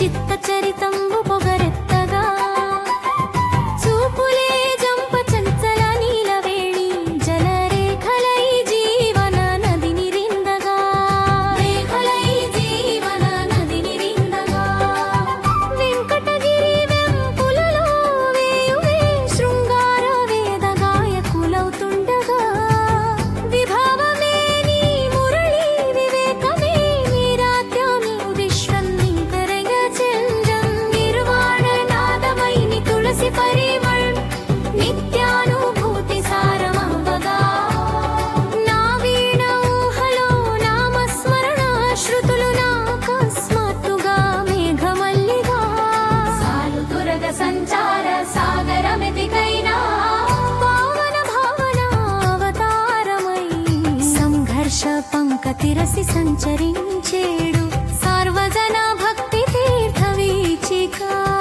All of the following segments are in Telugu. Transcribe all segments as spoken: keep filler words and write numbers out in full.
చిత్త చరితంబు పొగరెత్తగా చూపులే జంప చంచల నీలవేణి జలరేఖలై జీవన నదిని రిందగా రేఖలై జీవన నదిని రిందగా వెంకటగిరి వెంపులలో వేయువే శృంగార వేద గాయకులవుతుండగా విభావమే నీ మురళి వివేకమే వీరాత్యామి విశ్వం నింకరగ చంద్రం నిర్వాణ నాదమైని తులసి పరిమళం నిత్యానుభూతి సారమంబగా నా వీణ ఊహలో నామస్మరణ శృతులు నాకస్మాత్తుగా మేఘమల్లిగా సాలుతురగ సంచార సాగరమితికైనా పావన భావన అవతారమై సంఘర్ష పంకతిరసి సంచరించేడు సార్వజన భక్తి తీర్థ వీచిక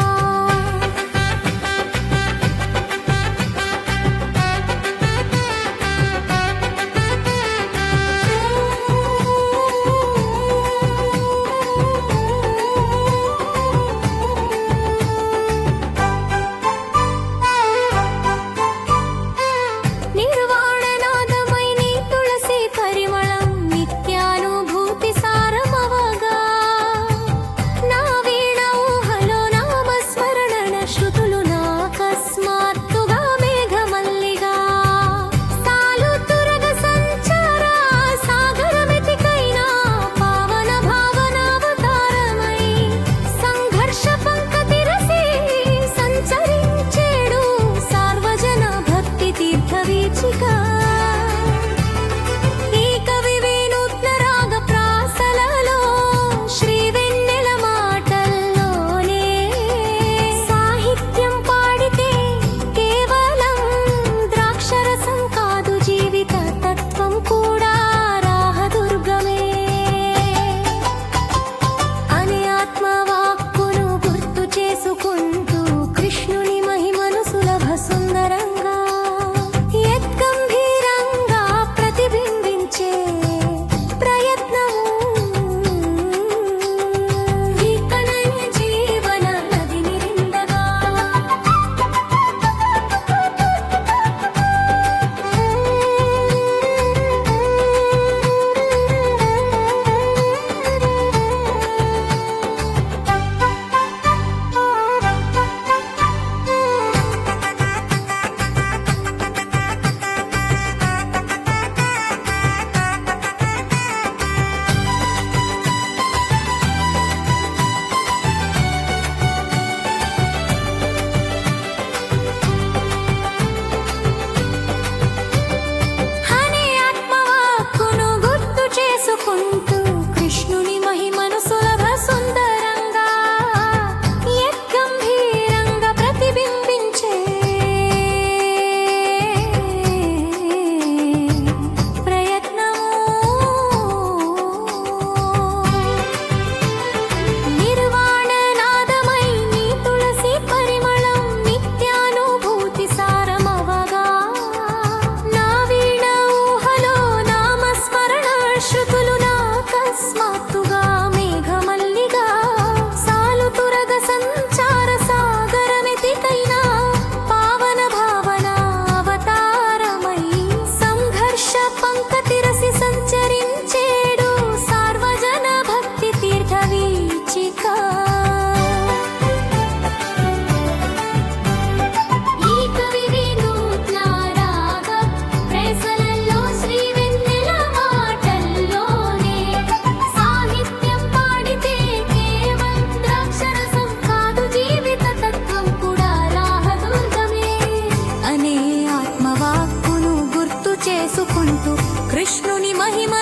నిర్వాణనాదమై నీ తులసి పరిమళం నిత్యానుభూతి సారమవగా నా వీణ ఊహలో నామస్మరణ శృతులు నాకస్మాత్తుగా మేఘమల్లిగా సాలుతురగ సంచార సాగరమితికైనా పావన భావనావతారమై సంఘర్ష పంకతిరసి సంచరించేడు సార్వజన భక్తి తీర్థ వీచిక ఈ కవి వినూత్న రాగ ప్రాసలలో శ్రీ వెన్నెల మాటల్లోనే సాహిత్యం పాడితే కేవలం ద్రాక్షరసం కాదు జీవిత తత్వం కూడా రాహదుర్గమే అని ఆత్మవాక్కును గుర్తు చేసుకుంటూ కృష్ణుని మహిమను సులభ సుందరంగా యద్గంభీరంగా ప్రతిబింబించే ప్రయత్నము వీకణై జీవన నదిని రిందగా అనే ఆత్మవాక్కును గుర్తు చేసుకుంటూ కృష్ణుని మహిమను సులభ సుందరంగా యద్గంభీరంగా ప్రతిబింబించే ప్రయత్నము నిర్వాణనాదమై నీ తులసి పరిమళం నిత్యానుభూతి సారమవగా నా వీణ ఊహలో నామస్మరణ శృతులు నాకస్మాత్తుగా మేఘమల్లిగా సాలుతురగ సంచార సాగరమితికైనా పావన భావన అవతారమై సంఘర్ష పంకతిరసి సంచరించేడు సార్వజన భక్తి తీర్థ వీచిక ఈ కవి వినూత్న రాగ ప్రేసలలో శ్రీ వెన్నెల మాటల్లోనే సాహిత్యం పాడితే కేవలం ద్రాక్షరసం కాదు జీవిత తత్వం కూడా రాహదుర్గమే అనే ఆత్మవాక్కును గుర్తు చేసుకుంటూ కృష్ణుని మహిమ